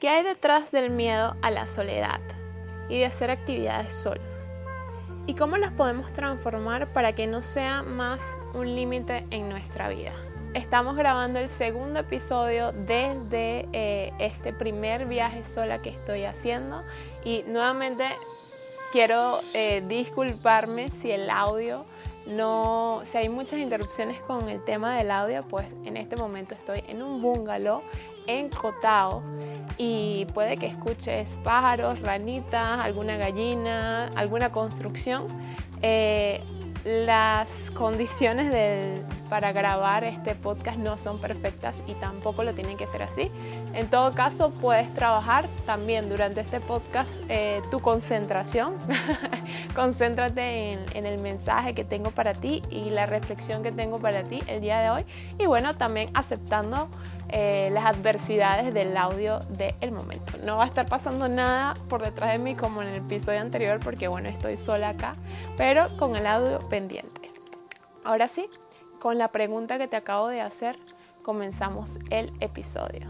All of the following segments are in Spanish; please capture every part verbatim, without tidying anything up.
¿Qué hay detrás del miedo a la soledad y de hacer actividades solos? ¿Y cómo las podemos transformar para que no sea más un límite en nuestra vida? Estamos grabando el segundo episodio desde eh, este primer viaje sola que estoy haciendo y nuevamente quiero eh, disculparme si el audio no, si hay muchas interrupciones con el tema del audio, pues en este momento estoy en un bungalow en Cotao y puede que escuches pájaros, ranitas, alguna gallina, alguna construcción. Eh, las condiciones del, para grabar este podcast no son perfectas y tampoco lo tienen que ser así. En todo caso, puedes trabajar también durante este podcast eh, tu concentración. Concéntrate en, en el mensaje que tengo para ti y la reflexión que tengo para ti el día de hoy. Y bueno, también aceptando eh, las adversidades del audio del momento. No va a estar pasando nada por detrás de mí como en el episodio anterior porque bueno, estoy sola acá, pero con el audio pendiente. Ahora sí, con la pregunta que te acabo de hacer, comenzamos el episodio.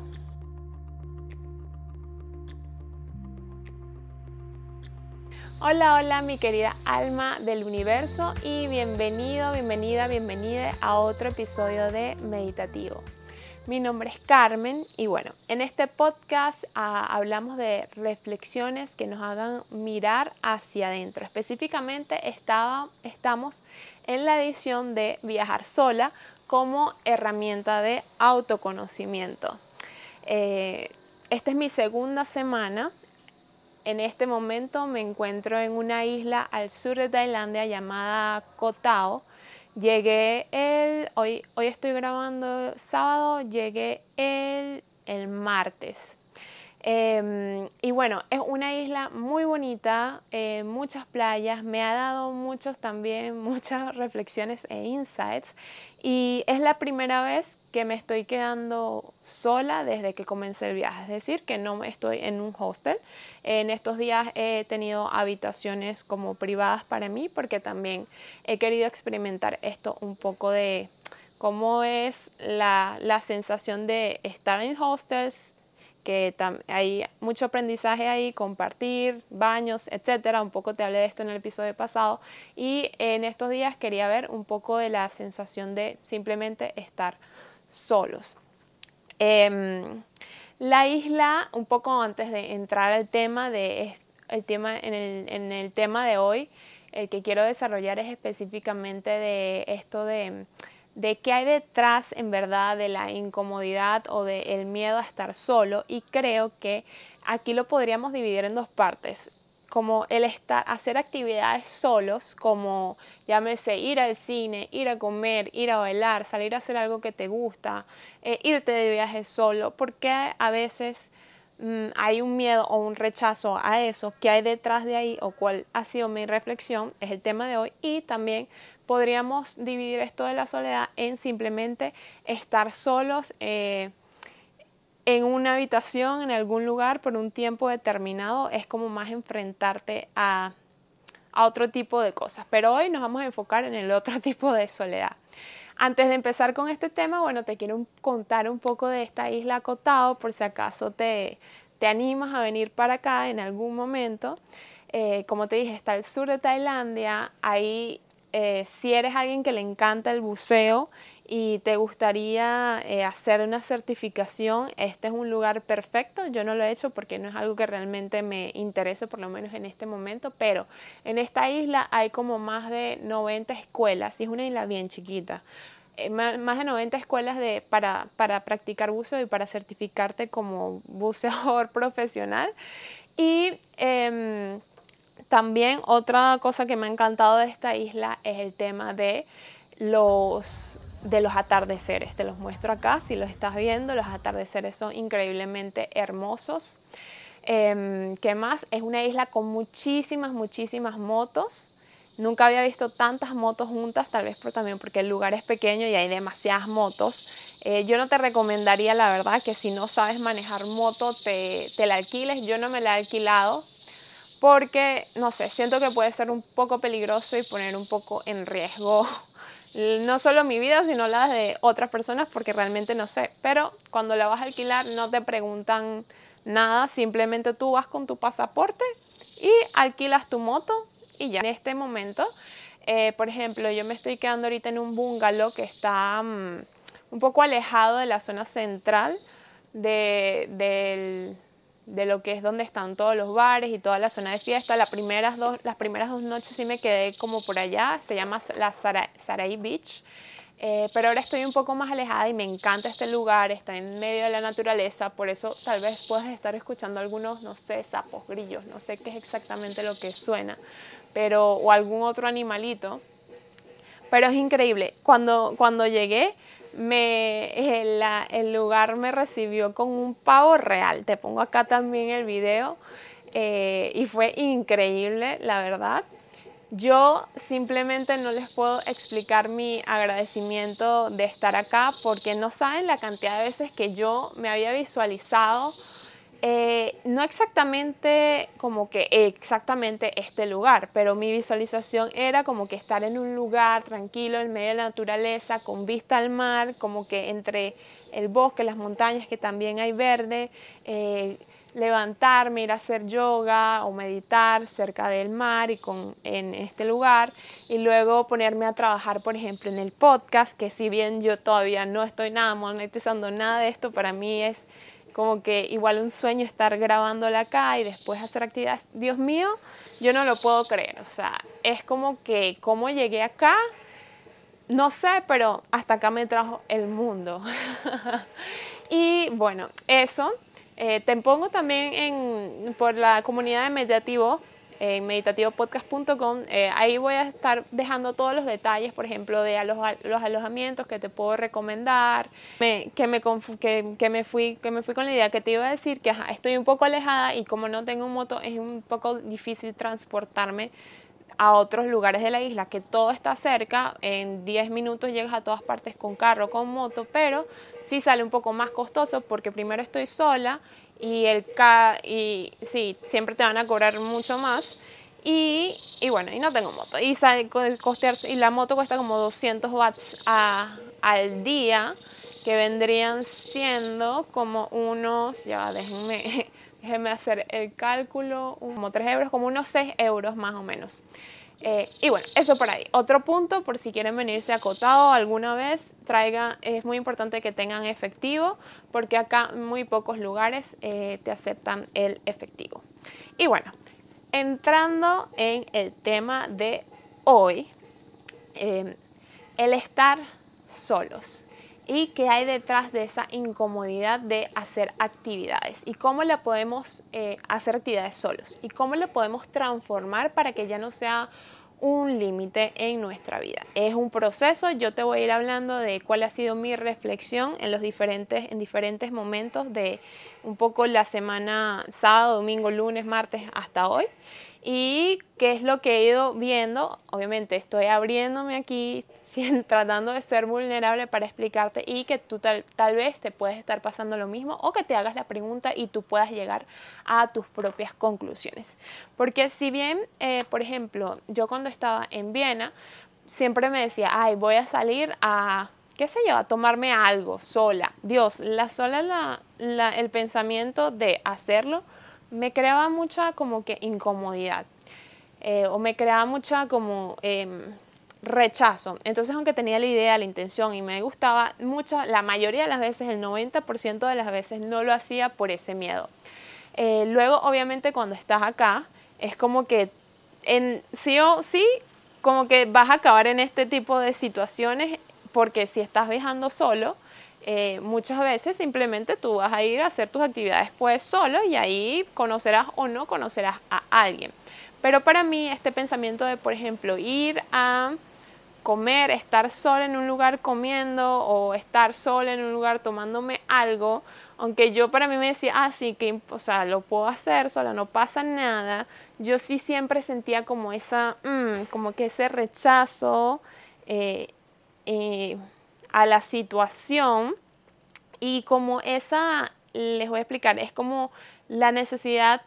Hola, hola mi querida alma del universo y bienvenido, bienvenida, bienvenida a otro episodio de Meditativo. Mi nombre es Carmen y bueno, en este podcast ah, hablamos de reflexiones que nos hagan mirar hacia adentro. Específicamente estaba, estamos en la edición de Viajar Sola como herramienta de autoconocimiento. Eh, esta es mi segunda semana. En este momento me encuentro en una isla al sur de Tailandia llamada Koh Tao. Llegué el, hoy, hoy estoy grabando sábado, llegué el, el martes. Eh, y bueno, es una isla muy bonita, eh, muchas playas, me ha dado muchos también, muchas reflexiones e insights. Y es la primera vez que me estoy quedando sola desde que comencé el viaje, es decir, que no estoy en un hostel. En estos días he tenido habitaciones como privadas para mí porque también he querido experimentar esto un poco de cómo es la, la sensación de estar en hostels, que tam- hay mucho aprendizaje ahí, compartir, baños, etcétera. Un poco te hablé de esto en el episodio pasado y en estos días quería ver un poco de la sensación de simplemente estar solos. Eh, la isla, un poco antes de entrar al tema, de, el tema en, el, en el tema de hoy, el que quiero desarrollar es específicamente de esto de... de qué hay detrás en verdad de la incomodidad o del miedo a estar solo, y creo que aquí lo podríamos dividir en dos partes, como el estar, hacer actividades solos, como llámese ir al cine, ir a comer, ir a bailar, salir a hacer algo que te gusta, eh, irte de viaje solo, porque a veces mmm, hay un miedo o un rechazo a eso, qué hay detrás de ahí o cuál ha sido mi reflexión, es el tema de hoy. Y también podríamos dividir esto de la soledad en simplemente estar solos eh, en una habitación, en algún lugar, por un tiempo determinado. Es como más enfrentarte a, a otro tipo de cosas. Pero hoy nos vamos a enfocar en el otro tipo de soledad. Antes de empezar con este tema, bueno, te quiero contar un poco de esta isla Koh Tao, por si acaso te, te animas a venir para acá en algún momento. Eh, como te dije, está al sur de Tailandia. Ahí, eh, si eres alguien que le encanta el buceo y te gustaría eh, hacer una certificación, este es un lugar perfecto. Yo no lo he hecho porque no es algo que realmente me interese, por lo menos en este momento, pero en esta isla hay como más de noventa escuelas y es una isla bien chiquita. Eh, más, más de noventa escuelas de, para, para practicar buceo y para certificarte como buceador profesional. Y eh, también otra cosa que me ha encantado de esta isla es el tema de los, de los atardeceres. Te los muestro acá, si los estás viendo, los atardeceres son increíblemente hermosos. Eh, ¿Qué más? Es una isla con muchísimas, muchísimas motos. Nunca había visto tantas motos juntas, tal vez por, también porque el lugar es pequeño y hay demasiadas motos. Eh, yo no te recomendaría, la verdad, que si no sabes manejar moto te, te la alquiles. Yo no me la he alquilado porque, no sé, siento que puede ser un poco peligroso y poner un poco en riesgo no solo mi vida, sino la de otras personas, porque realmente no sé. Pero cuando la vas a alquilar no te preguntan nada, simplemente tú vas con tu pasaporte y alquilas tu moto y ya. En este momento, eh, por ejemplo, yo me estoy quedando ahorita en un bungalow que está um, un poco alejado de la zona central de, de, de lo que es donde están todos los bares y toda la zona de fiesta. Las primeras dos, las primeras dos noches sí me quedé como por allá, se llama la Sarai, Sarai Beach. Eh, pero ahora estoy un poco más alejada y me encanta este lugar, está en medio de la naturaleza, por eso tal vez puedas estar escuchando algunos, no sé, sapos, grillos, no sé qué es exactamente lo que suena, pero, o algún otro animalito, pero es increíble. Cuando, cuando llegué, me, el, la, el lugar me recibió con un pavo real, te pongo acá también el video, eh, y fue increíble, la verdad. Yo simplemente no les puedo explicar mi agradecimiento de estar acá porque no saben la cantidad de veces que yo me había visualizado, eh, no exactamente como que exactamente este lugar, pero mi visualización era como que estar en un lugar tranquilo en medio de la naturaleza, con vista al mar, como que entre el bosque, las montañas que también hay verde, eh, levantarme, ir a hacer yoga o meditar cerca del mar y con, en este lugar y luego ponerme a trabajar, por ejemplo, en el podcast, que si bien yo todavía no estoy nada monetizando nada de esto, para mí es como que igual un sueño estar grabándola acá y después hacer actividades. Dios mío, yo no lo puedo creer, o sea, es como que cómo llegué acá, no sé, pero hasta acá me trajo el mundo. Y bueno, eso. Eh, te pongo también en, por la comunidad de Meditativo, en meditativo podcast punto com. Eh, ahí voy a estar dejando todos los detalles, por ejemplo, de aloja, los alojamientos que te puedo recomendar. Me, que, me que, que, me fui, que me fui con la idea que te iba a decir que ajá, estoy un poco alejada y como no tengo moto es un poco difícil transportarme a otros lugares de la isla, que todo está cerca, en diez minutos llegas a todas partes con carro, con moto, pero sí sale un poco más costoso porque primero estoy sola y, el ca y sí, siempre te van a cobrar mucho más y, y bueno, y no tengo moto y, sale, costear, y la moto cuesta como doscientos watts a, al día, que vendrían siendo como unos, ya déjenme, déjenme hacer el cálculo, como tres euros, como unos seis euros más o menos. Eh, y bueno, eso por ahí. Otro punto, por si quieren venirse a Cotao alguna vez, traigan, es muy importante que tengan efectivo, porque acá en muy pocos lugares eh, te aceptan el efectivo. Y bueno, entrando en el tema de hoy, eh, el estar solos. ¿Y qué hay detrás de esa incomodidad de hacer actividades? ¿Y cómo la podemos eh, hacer actividades solos? ¿Y cómo la podemos transformar para que ya no sea un límite en nuestra vida? Es un proceso. Yo te voy a ir hablando de cuál ha sido mi reflexión en los diferentes, en diferentes momentos de un poco la semana, sábado, domingo, lunes, martes hasta hoy. Y qué es lo que he ido viendo. Obviamente estoy abriéndome aquí, tratando de ser vulnerable para explicarte y que tú tal, tal vez te puedes estar pasando lo mismo o que te hagas la pregunta y tú puedas llegar a tus propias conclusiones. Porque si bien, eh, por ejemplo, yo cuando estaba en Viena, siempre me decía, ay, voy a salir a, qué sé yo, a tomarme algo sola. Dios, la sola, la, la, el pensamiento de hacerlo me creaba mucha como que incomodidad eh, o me creaba mucha como eh, rechazo. Entonces, aunque tenía la idea, la intención y me gustaba mucho, la mayoría de las veces, el noventa por ciento de las veces no lo hacía por ese miedo. Eh, luego, obviamente, cuando estás acá, es como que en sí o sí, como que vas a acabar en este tipo de situaciones porque si estás viajando solo, Eh, muchas veces simplemente tú vas a ir a hacer tus actividades pues solo y ahí conocerás o no conocerás a alguien. Pero para mí este pensamiento de, por ejemplo, ir a comer, estar sola en un lugar comiendo o estar sola en un lugar tomándome algo, aunque yo para mí me decía, ah, sí, que, o sea, lo puedo hacer sola, no pasa nada, yo sí siempre sentía como esa, mmm, como que ese rechazo eh, eh, a la situación y como esa, les voy a explicar, es como la necesidad,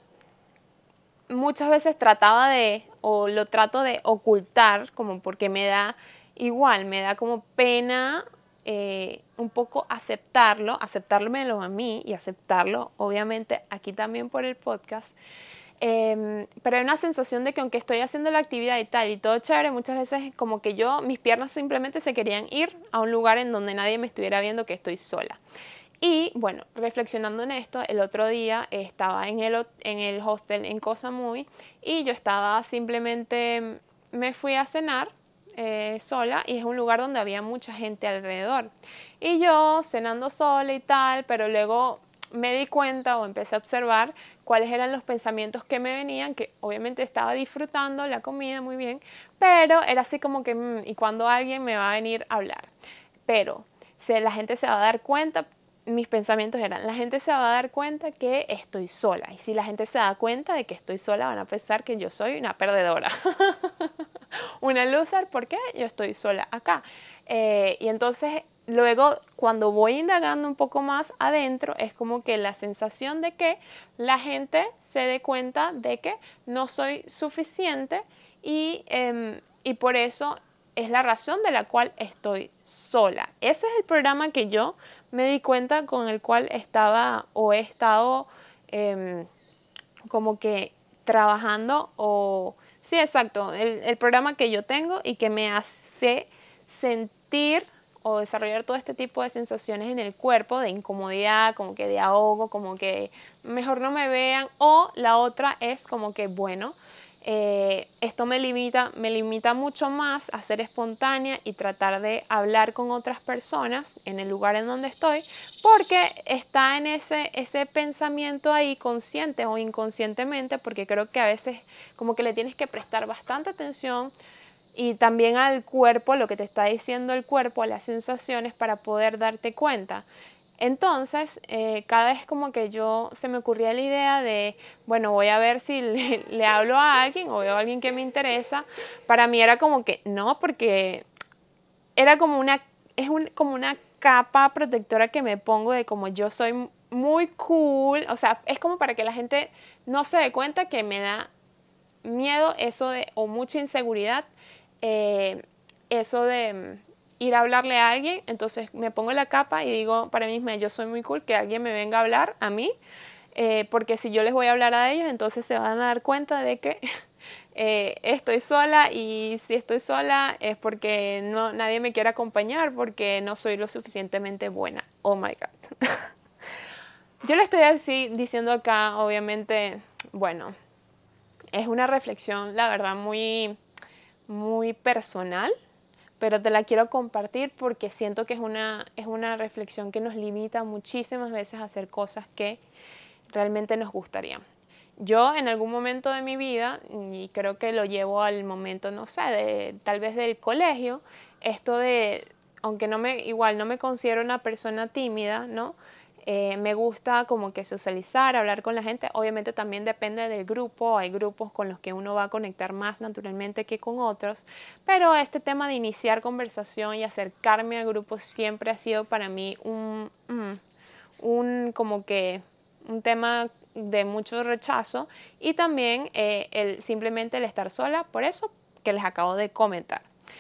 muchas veces trataba de, o lo trato de ocultar, como porque me da igual, me da como pena eh, un poco aceptarlo, aceptármelo a mí y aceptarlo obviamente aquí también por el podcast. Eh, pero hay una sensación de que aunque estoy haciendo la actividad y tal y todo chévere, muchas veces como que yo, mis piernas simplemente se querían ir a un lugar en donde nadie me estuviera viendo que estoy sola. Y bueno, reflexionando en esto, el otro día estaba en el, en el hostel en Koh Samui y yo estaba simplemente, me fui a cenar eh, sola y es un lugar donde había mucha gente alrededor. Y yo cenando sola y tal, pero luego me di cuenta o empecé a observar cuáles eran los pensamientos que me venían, que obviamente estaba disfrutando la comida muy bien, pero era así como que, mmm, ¿y cuándo alguien me va a venir a hablar? Pero se, la gente se va a dar cuenta, mis pensamientos eran, la gente se va a dar cuenta que estoy sola, y si la gente se da cuenta de que estoy sola, van a pensar que yo soy una perdedora, una loser, porque yo estoy sola acá. Eh, y entonces luego, cuando voy indagando un poco más adentro, es como que la sensación de que la gente se dé cuenta de que no soy suficiente y, eh, y por eso es la razón de la cual estoy sola. Ese es el programa que yo me di cuenta con el cual estaba o he estado eh, como que trabajando o... Sí, exacto, el, el programa que yo tengo y que me hace sentir o desarrollar todo este tipo de sensaciones en el cuerpo, de incomodidad, como que de ahogo, como que mejor no me vean, o la otra es como que, bueno, eh, esto me limita, me limita mucho más a ser espontánea y tratar de hablar con otras personas en el lugar en donde estoy, porque está en ese, ese pensamiento ahí consciente o inconscientemente, porque creo que a veces como que le tienes que prestar bastante atención y también al cuerpo, lo que te está diciendo el cuerpo, a las sensaciones para poder darte cuenta. Entonces, eh, cada vez como que yo se me ocurría la idea de, bueno, voy a ver si le, le hablo a alguien o veo a alguien que me interesa. Para mí era como que no, porque era como una, es un, como una capa protectora que me pongo de como yo soy muy cool. O sea, es como para que la gente no se dé cuenta que me da miedo eso de, o mucha inseguridad, eh, eso de ir a hablarle a alguien. Entonces me pongo la capa y digo para mí misma, yo soy muy cool, que alguien me venga a hablar a mí, eh, porque si yo les voy a hablar a ellos, entonces se van a dar cuenta de que eh, estoy sola, y si estoy sola es porque no, nadie me quiere acompañar, porque no soy lo suficientemente buena. Oh my God. Yo le estoy así diciendo acá, obviamente, bueno, es una reflexión, la verdad, muy, muy personal, pero te la quiero compartir porque siento que es una, es una reflexión que nos limita muchísimas veces a hacer cosas que realmente nos gustarían. Yo en algún momento de mi vida, y creo que lo llevo al momento, no sé, de, tal vez del colegio, esto de, aunque no me, igual no me considero una persona tímida, ¿no? Eh, me gusta como que socializar, hablar con la gente. Obviamente también depende del grupo, hay grupos con los que uno va a conectar más naturalmente que con otros, pero este tema de iniciar conversación y acercarme a grupos siempre ha sido para mí un, un, un como que un tema de mucho rechazo, y también eh, el, simplemente el estar sola, por eso que les acabo de comentar,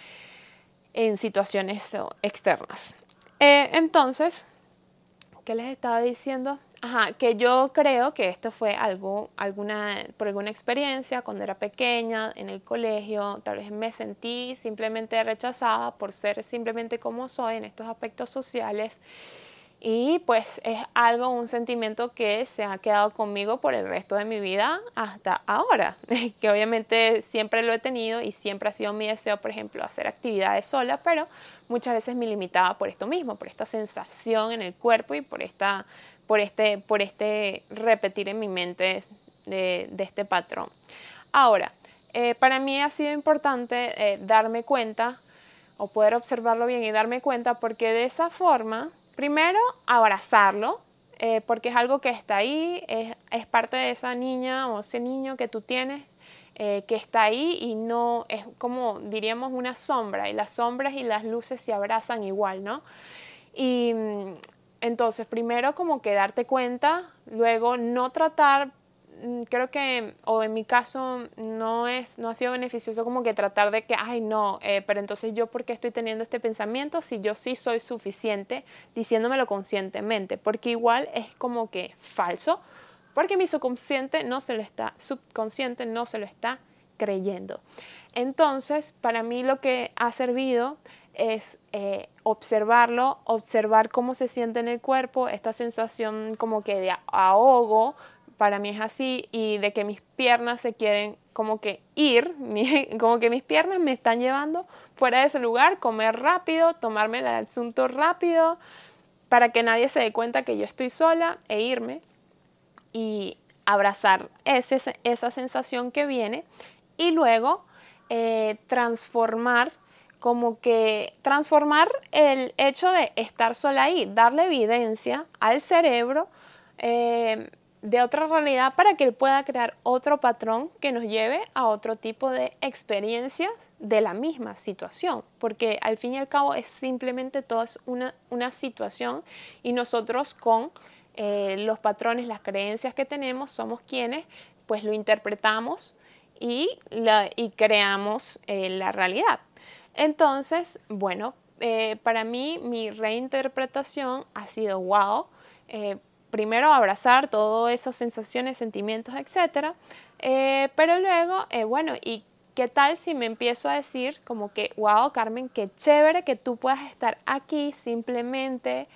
en situaciones externas. Eh, entonces, ¿qué les estaba diciendo? Ajá, que yo creo que esto fue algo, alguna, por alguna experiencia cuando era pequeña, en el colegio, tal vez me sentí simplemente rechazada por ser simplemente como soy en estos aspectos sociales. Y pues es algo, un sentimiento que se ha quedado conmigo por el resto de mi vida hasta ahora, que obviamente siempre lo he tenido y siempre ha sido mi deseo, por ejemplo, hacer actividades sola, pero muchas veces me limitaba por esto mismo, por esta sensación en el cuerpo y por, esta, por, este, por este repetir en mi mente de, de este patrón. Ahora, eh, para mí ha sido importante eh, darme cuenta o poder observarlo bien y darme cuenta, porque de esa forma, primero, abrazarlo, eh, porque es algo que está ahí, es, es parte de esa niña o ese niño que tú tienes, eh, que está ahí y no es como, diríamos, una sombra, y las sombras y las luces se abrazan igual, ¿no? Y entonces, primero como que darte cuenta, luego no tratar creo que, o en mi caso, no, es, no ha sido beneficioso como que tratar de que, ay no, eh, pero entonces yo por qué estoy teniendo este pensamiento si yo sí soy suficiente diciéndomelo conscientemente, porque igual es como que falso, porque mi subconsciente no se lo está, subconsciente no se lo está creyendo. Entonces, para mí lo que ha servido es eh, observarlo, observar cómo se siente en el cuerpo, esta sensación como que de ahogo, para mí es así, y de que mis piernas se quieren como que ir, como que mis piernas me están llevando fuera de ese lugar, comer rápido, tomarme el asunto rápido, para que nadie se dé cuenta que yo estoy sola e irme y abrazar ese, esa sensación que viene y luego eh, transformar como que transformar el hecho de estar sola ahí, darle evidencia al cerebro eh, de otra realidad para que él pueda crear otro patrón que nos lleve a otro tipo de experiencias de la misma situación, porque al fin y al cabo es simplemente todo es una, una situación y nosotros con eh, los patrones, las creencias que tenemos somos quienes pues lo interpretamos y, la, y creamos eh, la realidad. Entonces, bueno, eh, para mí mi reinterpretación ha sido wow. Eh, primero abrazar todas esas sensaciones, sentimientos, etcétera. Eh, pero luego, eh, bueno, ¿y qué tal si me empiezo a decir como que, wow, Carmen, qué chévere que tú puedas estar aquí simplemente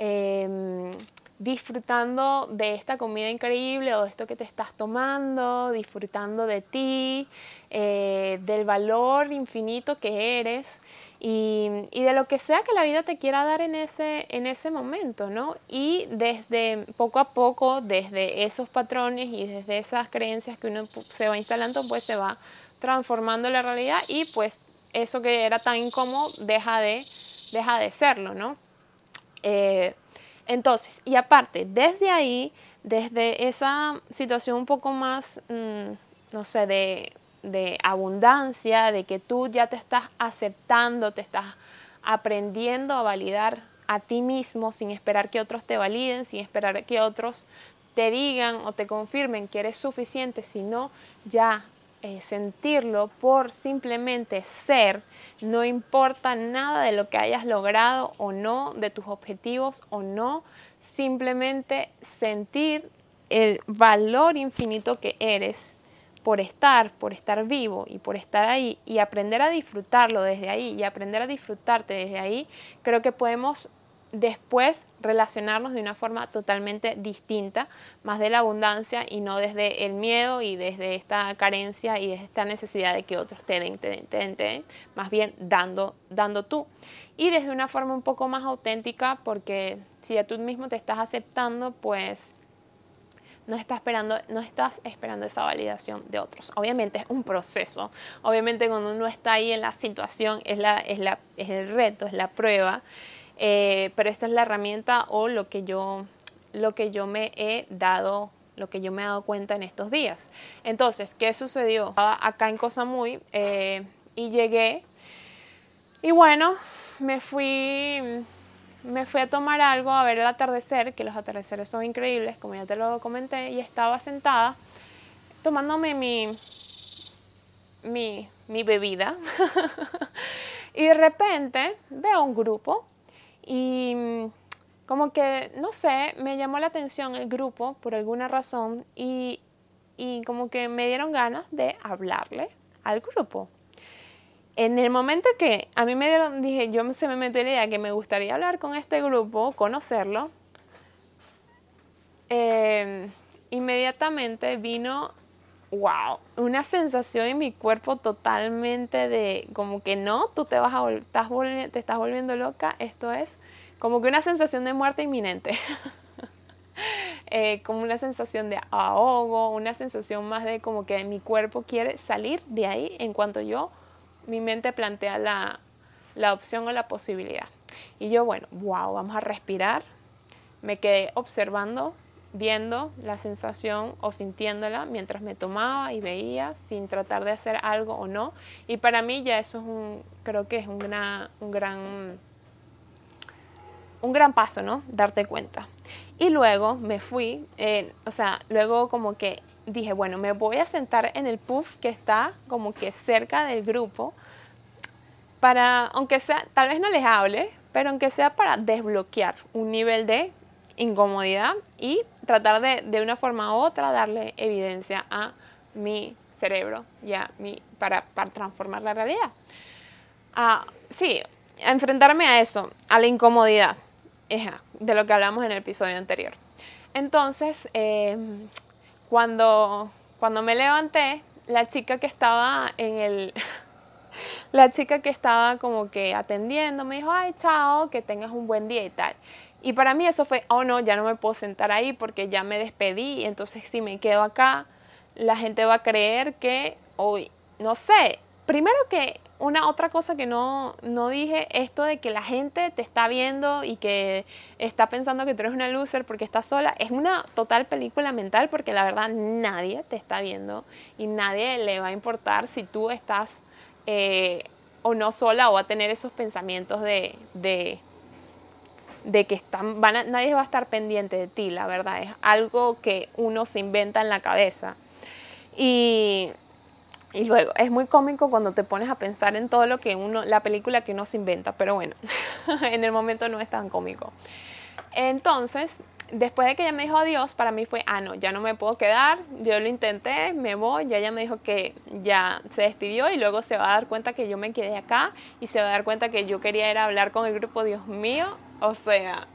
eh, disfrutando de esta comida increíble o de esto que te estás tomando, disfrutando de ti, eh, del valor infinito que eres y, y de lo que sea que la vida te quiera dar en ese, en ese momento, ¿no? Y desde poco a poco, desde esos patrones y desde esas creencias que uno se va instalando, pues se va transformando la realidad y pues eso que era tan incómodo deja de, deja de serlo, ¿no? Eh, Entonces, y aparte, desde ahí, desde esa situación un poco más, mmm, no sé, de, de abundancia, de que tú ya te estás aceptando, te estás aprendiendo a validar a ti mismo sin esperar que otros te validen, sin esperar que otros te digan o te confirmen que eres suficiente, sino ya eh, sentirlo por simplemente ser, no importa nada de lo que hayas logrado o no, de tus objetivos o no, simplemente sentir el valor infinito que eres por estar, por estar vivo y por estar ahí y aprender a disfrutarlo desde ahí y aprender a disfrutarte desde ahí, creo que podemos después relacionarnos de una forma totalmente distinta, más de la abundancia y no desde el miedo y desde esta carencia y desde esta necesidad de que otros te den, te den, te den, te den, más bien dando, dando tú. Y desde una forma un poco más auténtica, porque si ya tú mismo te estás aceptando, pues no estás esperando, no estás esperando esa validación de otros. Obviamente es un proceso. Obviamente cuando uno está ahí en la situación es, la, es, la, es el reto, es la prueba. Eh, pero esta es la herramienta o lo que yo, lo que yo me he dado, lo que yo me he dado cuenta en estos días. Entonces, ¿qué sucedió? Estaba acá en Koh Samui eh, y llegué y bueno, me fui, me fui a tomar algo, a ver el atardecer, que los atardeceres son increíbles, como ya te lo comenté, y estaba sentada tomándome mi, mi, mi bebida y de repente veo un grupo. Y como que, no sé, me llamó la atención el grupo por alguna razón y, y como que me dieron ganas de hablarle al grupo. En el momento que a mí me dieron, dije, yo se me metió la idea que me gustaría hablar con este grupo, conocerlo, eh, inmediatamente vino, wow, una sensación en mi cuerpo totalmente de, como que no, tú te, vas a, estás te estás volviendo loca, esto es como que una sensación de muerte inminente. eh, como una sensación de ahogo, una sensación más de como que mi cuerpo quiere salir de ahí en cuanto yo, mi mente plantea la, la opción o la posibilidad. Y yo, bueno, wow, vamos a respirar. Me quedé observando, viendo la sensación o sintiéndola mientras me tomaba y veía sin tratar de hacer algo o no. Y para mí ya eso es un, creo que es un gran, un gran... un gran paso, ¿no? Darte cuenta. Y luego me fui, eh, o sea, luego como que dije, bueno, me voy a sentar en el puff que está como que cerca del grupo para, aunque sea, tal vez no les hable, pero aunque sea para desbloquear un nivel de incomodidad y tratar de, de una forma u otra, darle evidencia a mi cerebro y a mi, para, para transformar la realidad. Ah, sí, a enfrentarme a eso, a la incomodidad, de lo que hablamos en el episodio anterior. Entonces, eh, cuando, cuando me levanté, la chica que estaba en el... la chica que estaba como que atendiendo me dijo, ay, chao, que tengas un buen día y tal. Y para mí eso fue, oh no, ya no me puedo sentar ahí porque ya me despedí. Entonces si me quedo acá, la gente va a creer que, hoy, no sé, primero que una otra cosa que no, no dije, esto de que la gente te está viendo y que está pensando que tú eres una loser porque estás sola, es una total película mental porque la verdad nadie te está viendo y nadie le va a importar si tú estás eh, o no sola o va a tener esos pensamientos de... de de que están, van a, nadie va a estar pendiente de ti, la verdad, es algo que uno se inventa en la cabeza. Y, y luego, es muy cómico cuando te pones a pensar en todo lo que uno, la película que uno se inventa, pero bueno, en el momento no es tan cómico. Entonces, después de que ella me dijo adiós, para mí fue, ah, no, ya no me puedo quedar, yo lo intenté, me voy, ya ella me dijo que ya se despidió y luego se va a dar cuenta que yo me quedé acá y se va a dar cuenta que yo quería ir a hablar con el grupo, Dios mío, o sea,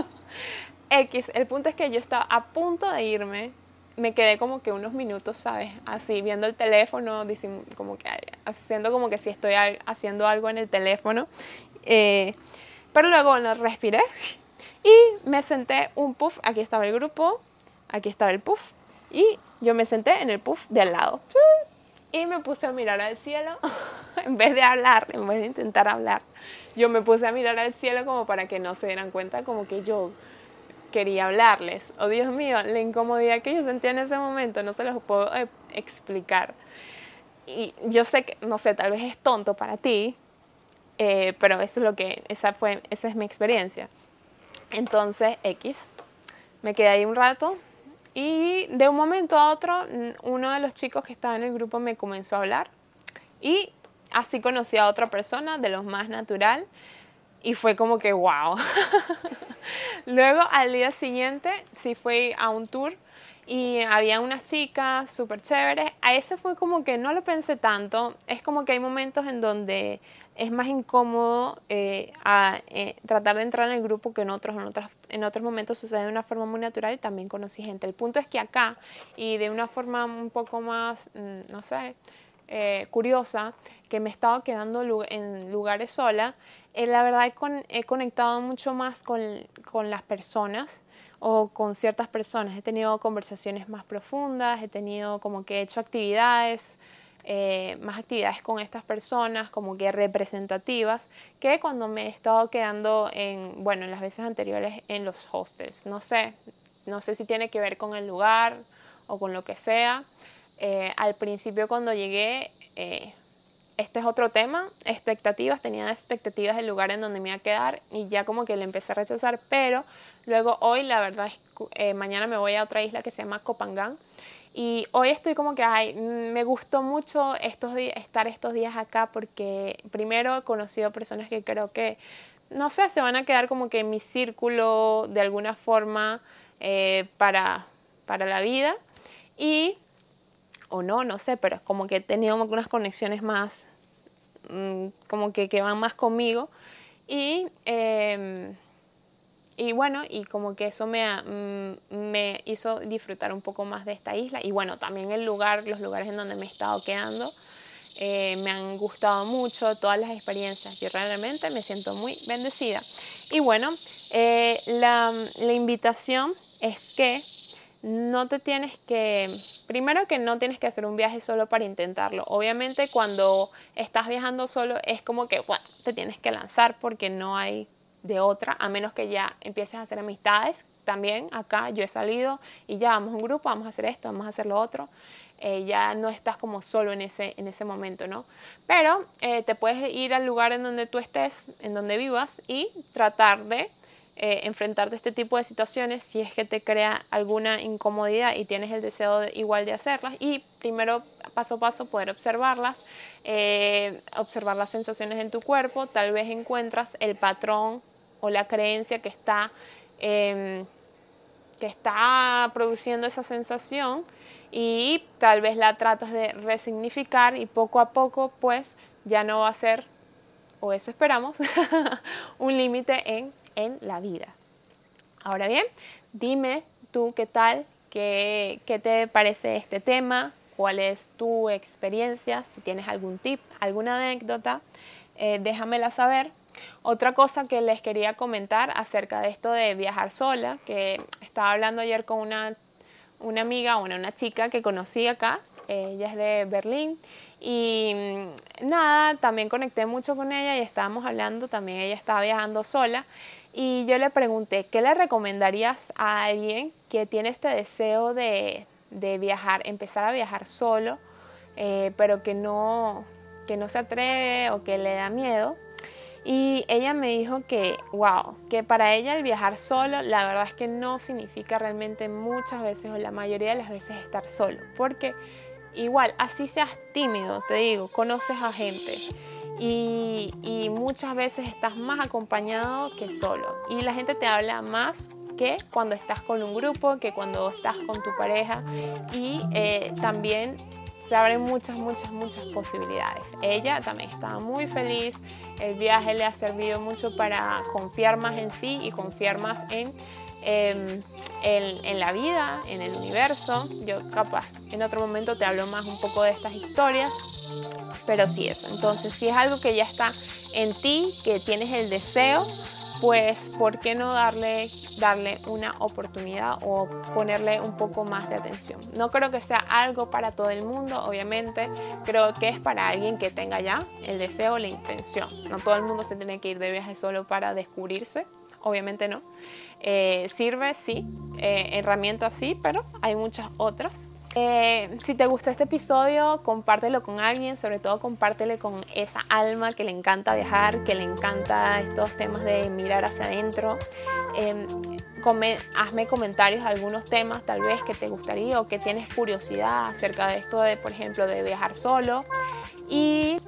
X, el punto es que yo estaba a punto de irme, me quedé como que unos minutos, ¿sabes? Así, viendo el teléfono, como que, haciendo como que si estoy haciendo algo en el teléfono, eh, pero luego bueno, respiré. Y me senté un puff, aquí estaba el grupo, aquí estaba el puff, y yo me senté en el puff de al lado. Y me puse a mirar al cielo, en vez de hablar, en vez de intentar hablar. Yo me puse a mirar al cielo como para que no se dieran cuenta como que yo quería hablarles. Oh, Dios mío, la incomodidad que yo sentía en ese momento, no se los puedo eh, explicar. Y yo sé que, no sé, tal vez es tonto para ti, eh, pero eso es lo que, esa fue, esa es mi experiencia. Entonces, X, me quedé ahí un rato y de un momento a otro uno de los chicos que estaba en el grupo me comenzó a hablar y así conocí a otra persona de lo más natural y fue como que wow. Luego al día siguiente sí fui a un tour y había unas chicas súper chéveres. A ese fue como que no lo pensé tanto. Es como que hay momentos en donde es más incómodo eh, a, eh, tratar de entrar en el grupo que en otros, en otros. En otros momentos sucede de una forma muy natural y también conocí gente. El punto es que acá, y de una forma un poco más, no sé, eh, curiosa, que me he estado quedando en lugares sola, eh, la verdad he, con, he conectado mucho más con, con las personas o con ciertas personas. He tenido conversaciones más profundas, he tenido como que he hecho actividades, eh, más actividades con estas personas como que representativas que cuando me he estado quedando en, bueno, en las veces anteriores en los hostels. No sé, no sé si tiene que ver con el lugar o con lo que sea. Eh, al principio cuando llegué, eh, este es otro tema, expectativas, tenía expectativas del lugar en donde me iba a quedar y ya como que le empecé a rechazar, pero luego hoy la verdad es que eh, mañana me voy a otra isla que se llama Koh Phangan y hoy estoy como que ay, me gustó mucho estos días, estar estos días acá porque primero he conocido personas que creo que, no sé, se van a quedar como que en mi círculo de alguna forma eh, para, para la vida y o no, no sé, pero es como que he tenido algunas conexiones más, mmm, como que, que van más conmigo. Y, eh, y bueno, y como que eso me, mm, me hizo disfrutar un poco más de esta isla. Y bueno, también el lugar, los lugares en donde me he estado quedando, eh, me han gustado mucho todas las experiencias. Yo realmente me siento muy bendecida. Y bueno, eh, la, la invitación es que no te tienes que, primero que no tienes que hacer un viaje solo para intentarlo. Obviamente cuando estás viajando solo es como que, bueno, te tienes que lanzar porque no hay de otra, a menos que ya empieces a hacer amistades. También acá yo he salido y ya vamos a un grupo, vamos a hacer esto, vamos a hacer lo otro. Eh, ya no estás como solo en ese, en ese momento, ¿no? Pero eh, te puedes ir al lugar en donde tú estés, en donde vivas y tratar de eh, enfrentarte a este tipo de situaciones si es que te crea alguna incomodidad y tienes el deseo de, igual de hacerlas, y primero paso a paso poder observarlas, eh, observar las sensaciones en tu cuerpo. Tal vez encuentras el patrón o la creencia que está, eh, que está produciendo esa sensación, y tal vez la tratas de resignificar, y poco a poco pues ya no va a ser, o eso esperamos, un límite en, en la vida. Ahora bien, dime tú qué tal, qué, qué te parece este tema, cuál es tu experiencia, si tienes algún tip, alguna anécdota, eh, déjamela saber. Otra cosa que les quería comentar acerca de esto de viajar sola, que estaba hablando ayer con una, una amiga, una, una chica que conocí acá, eh, ella es de Berlín, y nada, también conecté mucho con ella y estábamos hablando, también ella estaba viajando sola, y yo le pregunté, ¿qué le recomendarías a alguien que tiene este deseo de, de viajar, empezar a viajar solo, eh, pero que no, que no se atreve o que le da miedo? Y ella me dijo que, wow, que para ella el viajar solo, la verdad es que no significa realmente muchas veces, o la mayoría de las veces, estar solo. Porque igual, así seas tímido, te digo, conoces a gente. Y, y muchas veces estás más acompañado que solo. Y la gente te habla más que cuando estás con un grupo, que cuando estás con tu pareja. Y eh, también se abren muchas, muchas, muchas posibilidades. Ella también estaba muy feliz. El viaje le ha servido mucho para confiar más en sí y confiar más en, eh, en, en la vida, en el universo. Yo capaz en otro momento te hablo más un poco de estas historias, pero sí eso. Entonces, si es algo que ya está en ti, que tienes el deseo, pues ¿por qué no darle, darle una oportunidad o ponerle un poco más de atención? No creo que sea algo para todo el mundo, obviamente. Creo que es para alguien que tenga ya el deseo, la intención. No todo el mundo se tiene que ir de viaje solo para descubrirse, obviamente no. Eh, sirve, sí, eh, herramientas sí, pero hay muchas otras. Eh, si te gustó este episodio, compártelo con alguien, sobre todo compártelo con esa alma que le encanta viajar, que le encanta estos temas de mirar hacia adentro. Eh, come, hazme comentarios de algunos temas tal vez que te gustaría o que tienes curiosidad acerca de esto de, por ejemplo, de viajar solo. Y...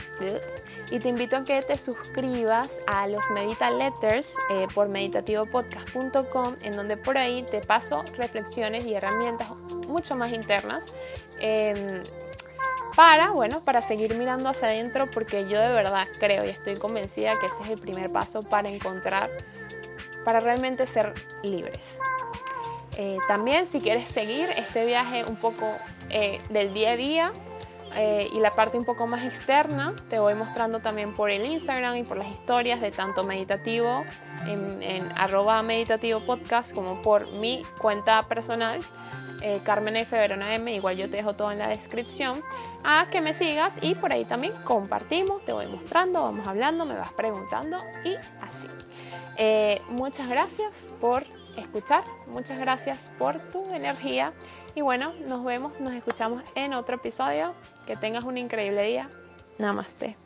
Y te invito a que te suscribas a los Medita Letters eh, por meditativo podcast punto com, en donde por ahí te paso reflexiones y herramientas mucho más internas eh, para, bueno, para seguir mirando hacia adentro, porque yo de verdad creo y estoy convencida que ese es el primer paso para encontrar, para realmente ser libres. Eh, también, si quieres seguir este viaje un poco eh, del día a día, Eh, y la parte un poco más externa, te voy mostrando también por el Instagram y por las historias de tanto meditativo en, en arroba meditativo podcast, como por mi cuenta personal, eh, Carmen F. Verona M. Igual yo te dejo todo en la descripción, a que me sigas, y por ahí también compartimos, te voy mostrando, vamos hablando, me vas preguntando y así. Eh, muchas gracias por escuchar, muchas gracias por tu energía. Y bueno, nos vemos, nos escuchamos en otro episodio. Que tengas un increíble día. Namaste.